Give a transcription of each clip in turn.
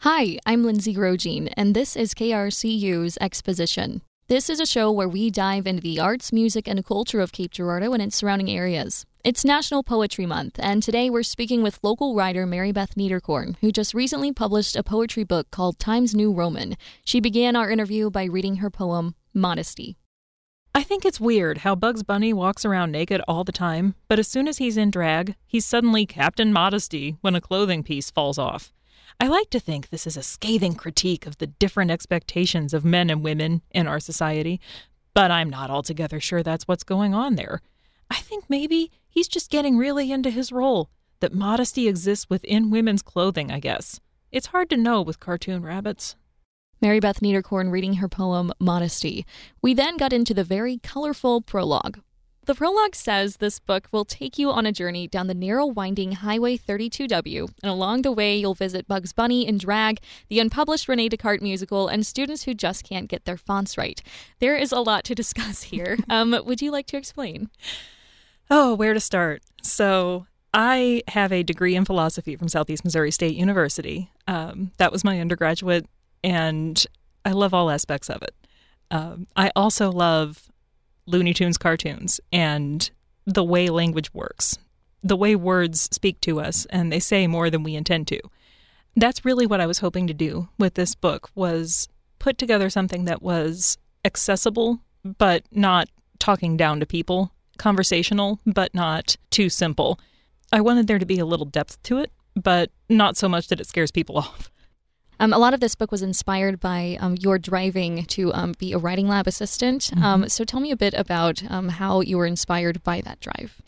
Hi, I'm Lindsay Grogine, and this is KRCU's Exposition. This is a show where we dive into the arts, music, and culture of Cape Girardeau and its surrounding areas. It's National Poetry Month, and today we're speaking with local writer Mary Beth Niederkorn, who just recently published a poetry book called Times New Roman. She began our interview by reading her poem, Modesty. I think it's weird how Bugs Bunny walks around naked all the time, but as soon as he's in drag, he's suddenly Captain Modesty when a clothing piece falls off. I like to think this is a scathing critique of the different expectations of men and women in our society, but I'm not altogether sure that's what's going on there. I think maybe he's just getting really into his role, that modesty exists within women's clothing, I guess. It's hard to know with cartoon rabbits. Mary Beth Niederkorn reading her poem, Modesty. We then got into the very colorful prologue. The prologue says this book will take you on a journey down the narrow, winding Highway 32W, and along the way you'll visit Bugs Bunny in drag, the unpublished Rene Descartes musical, and students who just can't get their fonts right. There is a lot to discuss here. Would you like to explain? Oh, where to start? So I have a degree in philosophy from Southeast Missouri State University. That was my undergraduate, and I love all aspects of it. I also love Looney Tunes cartoons and the way language works, the way words speak to us, and they say more than we intend to. That's really what I was hoping to do with this book, was put together something that was accessible, but not talking down to people, conversational, but not too simple. I wanted there to be a little depth to it, but not so much that it scares people off. A lot of this book was inspired by your driving to be a writing lab assistant. So tell me a bit about how you were inspired by that drive.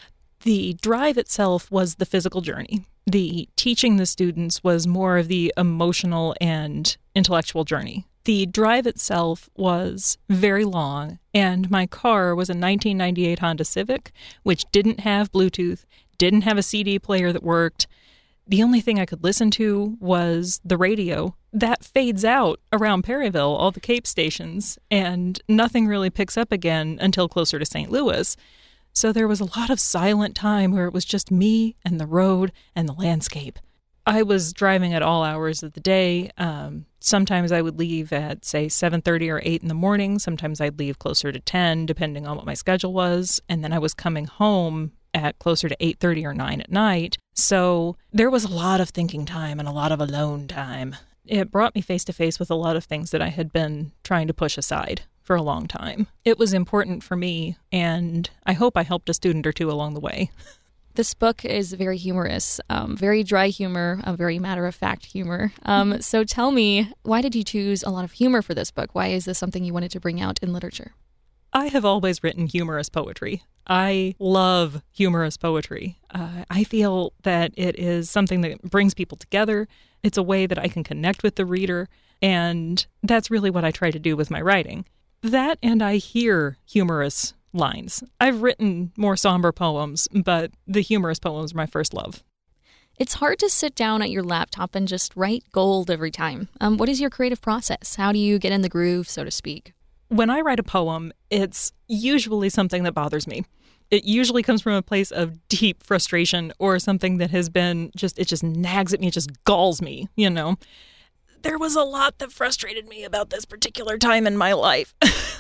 The drive itself was the physical journey. The teaching the students was more of the emotional and intellectual journey. The drive itself was very long, and my car was a 1998 Honda Civic, which didn't have Bluetooth, didn't have a CD player that worked. The only thing I could listen to was the radio. That fades out around Perryville, all the Cape stations, and nothing really picks up again until closer to St. Louis. So there was a lot of silent time where it was just me and the road and the landscape. I was driving at all hours of the day. Sometimes I would leave at, say, 7:30 or 8 in the morning. Sometimes I'd leave closer to 10, depending on what my schedule was. And then I was coming home at closer to 8:30 or 9 at night. So there was a lot of thinking time and a lot of alone time. It brought me face to face with a lot of things that I had been trying to push aside for a long time. It was important for me, and I hope I helped a student or two along the way. This book is very humorous, very dry humor, very matter-of-fact humor. So tell me, why did you choose a lot of humor for this book? Why is this something you wanted to bring out in literature? I have always written humorous poetry. I love humorous poetry. I feel that it is something that brings people together. It's a way that I can connect with the reader, and that's really what I try to do with my writing. That, and I hear humorous lines. I've written more somber poems, but the humorous poems are my first love. It's hard to sit down at your laptop and just write gold every time. What is your creative process? How do you get in the groove, so to speak? When I write a poem, it's usually something that bothers me. It usually comes from a place of deep frustration or something that has been it just nags at me, it just galls me, you know. There was a lot that frustrated me about this particular time in my life.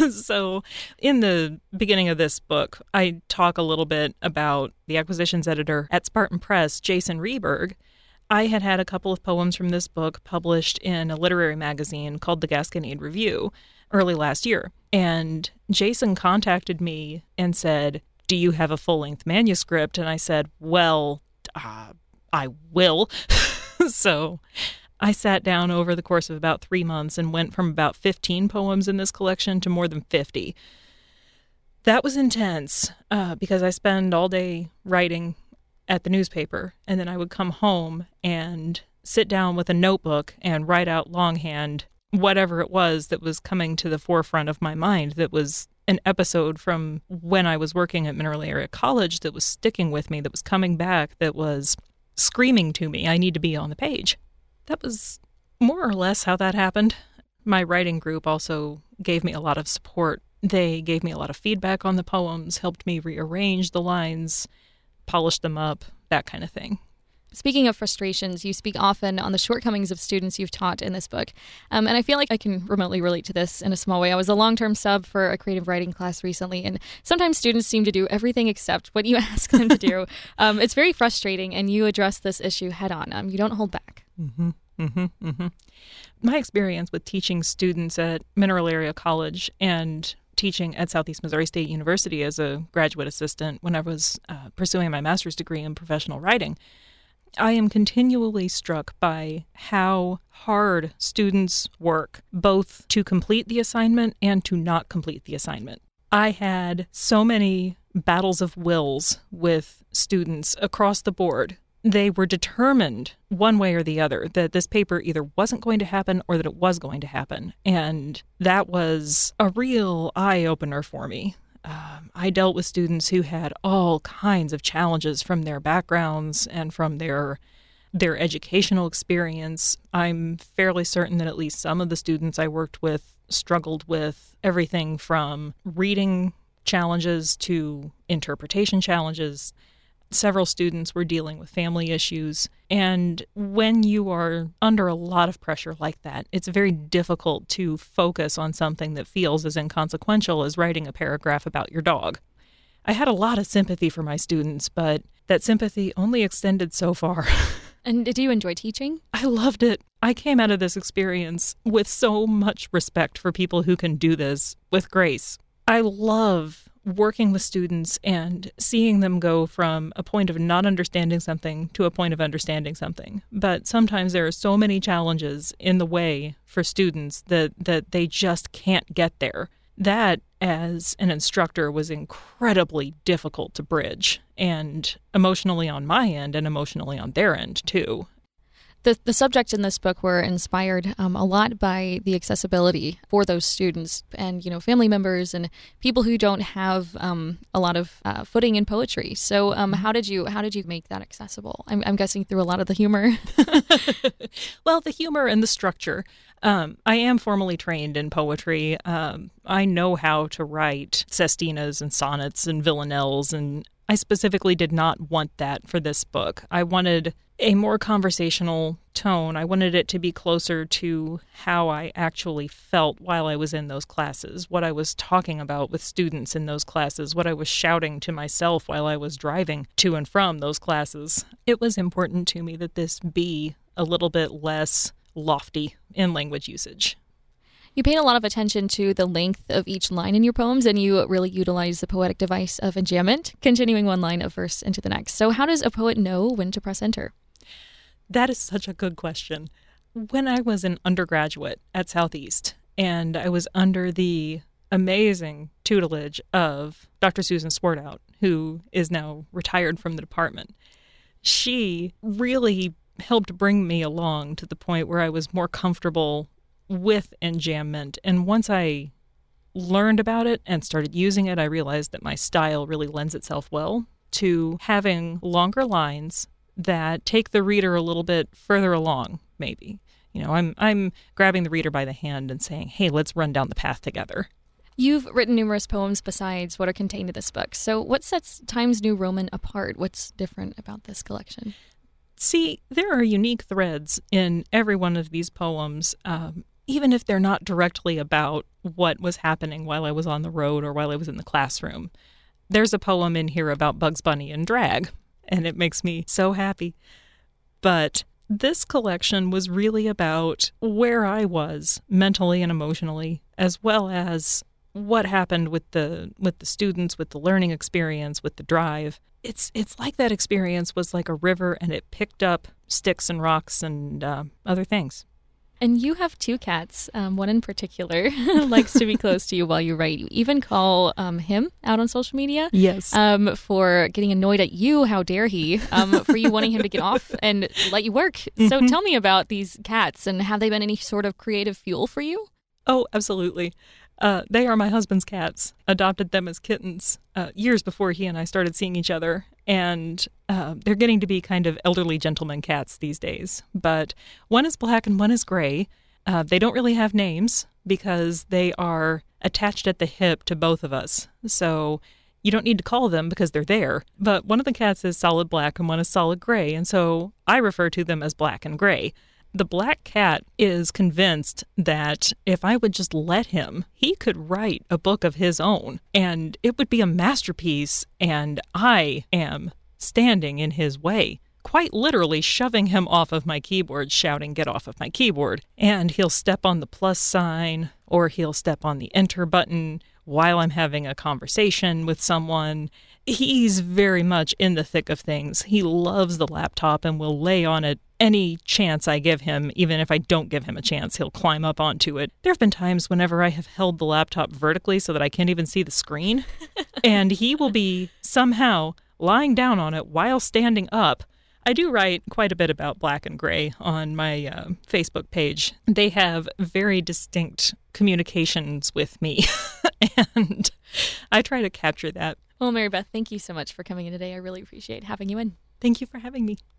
So in the beginning of this book, I talk a little bit about the acquisitions editor at Spartan Press, Jason Rehberg. I had a couple of poems from this book published in a literary magazine called the Gasconade Review early last year. And Jason contacted me and said, "Do you have a full-length manuscript?" And I said, well, I will. So I sat down over the course of about 3 months and went from about 15 poems in this collection to more than 50. That was intense because I spend all day writing at the newspaper, and then I would come home and sit down with a notebook and write out longhand whatever it was that was coming to the forefront of my mind, that was an episode from when I was working at Mineral Area College that was sticking with me, that was coming back, that was screaming to me, I need to be on the page. That was more or less how that happened. My writing group also gave me a lot of support. They gave me a lot of feedback on the poems, helped me rearrange the lines, polish them up, that kind of thing. Speaking of frustrations, you speak often on the shortcomings of students you've taught in this book. And I feel like I can remotely relate to this in a small way. I was a long-term sub for a creative writing class recently, and sometimes students seem to do everything except what you ask them to do. It's very frustrating, and you address this issue head on. You don't hold back. Mm-hmm. Mm-hmm. Mm-hmm. My experience with teaching students at Mineral Area College and teaching at Southeast Missouri State University as a graduate assistant when I was pursuing my master's degree in professional writing, I am continually struck by how hard students work, both to complete the assignment and to not complete the assignment. I had so many battles of wills with students across the board. They were determined one way or the other that this paper either wasn't going to happen or that it was going to happen. And that was a real eye-opener for me. I dealt with students who had all kinds of challenges from their backgrounds and from their educational experience. I'm fairly certain that at least some of the students I worked with struggled with everything from reading challenges to interpretation challenges. Several students were dealing with family issues. And when you are under a lot of pressure like that, it's very difficult to focus on something that feels as inconsequential as writing a paragraph about your dog. I had a lot of sympathy for my students, but that sympathy only extended so far. And did you enjoy teaching? I loved it. I came out of this experience with so much respect for people who can do this with grace. I love working with students and seeing them go from a point of not understanding something to a point of understanding something. But sometimes there are so many challenges in the way for students that they just can't get there. That, as an instructor, was incredibly difficult to bridge, and emotionally on my end and emotionally on their end, too. The subjects in this book were inspired a lot by the accessibility for those students and, family members and people who don't have a lot of footing in poetry. So how did you make that accessible? I'm guessing through a lot of the humor. Well, the humor and the structure. I am formally trained in poetry. I know how to write sestinas and sonnets and villanelles, and I specifically did not want that for this book. I wanted a more conversational tone. I wanted it to be closer to how I actually felt while I was in those classes, what I was talking about with students in those classes, what I was shouting to myself while I was driving to and from those classes. It was important to me that this be a little bit less lofty in language usage. You paid a lot of attention to the length of each line in your poems, and you really utilize the poetic device of enjambment, continuing one line of verse into the next. So how does a poet know when to press enter? That is such a good question. When I was an undergraduate at Southeast, and I was under the amazing tutelage of Dr. Susan Swartout, who is now retired from the department, she really helped bring me along to the point where I was more comfortable with enjambment. And once I learned about it and started using it, I realized that my style really lends itself well to having longer lines that take the reader a little bit further along, maybe. I'm grabbing the reader by the hand and saying, hey, let's run down the path together. You've written numerous poems besides what are contained in this book. So what sets Times New Roman apart? What's different about this collection? See, there are unique threads in every one of these poems, even if they're not directly about what was happening while I was on the road or while I was in the classroom. There's a poem in here about Bugs Bunny and drag, and it makes me so happy. But this collection was really about where I was mentally and emotionally, as well as what happened with the students, with the learning experience, with the drive. It's like that experience was like a river, and it picked up sticks and rocks and other things. And you have two cats. One in particular likes to be close to you while you write. You even call him out on social media. Yes. For getting annoyed at you. How dare he? For you wanting him to get off and let you work. Mm-hmm. So tell me about these cats, and have they been any sort of creative fuel for you? Oh, absolutely. They are my husband's cats. Adopted them as kittens years before he and I started seeing each other. And they're getting to be kind of elderly gentleman cats these days. But one is black and one is gray. They don't really have names because they are attached at the hip to both of us. So you don't need to call them because they're there. But one of the cats is solid black and one is solid gray, and so I refer to them as black and gray. The black cat is convinced that if I would just let him, he could write a book of his own, and it would be a masterpiece, and I am standing in his way, quite literally shoving him off of my keyboard, shouting, "Get off of my keyboard." And he'll step on the plus sign, or he'll step on the enter button while I'm having a conversation with someone. He's very much in the thick of things. He loves the laptop and will lay on it any chance I give him. Even if I don't give him a chance, he'll climb up onto it. There have been times whenever I have held the laptop vertically so that I can't even see the screen, and he will be somehow lying down on it while standing up. I do write quite a bit about black and gray on my Facebook page. They have very distinct communications with me, and I try to capture that. Well, Mary Beth, thank you so much for coming in today. I really appreciate having you in. Thank you for having me.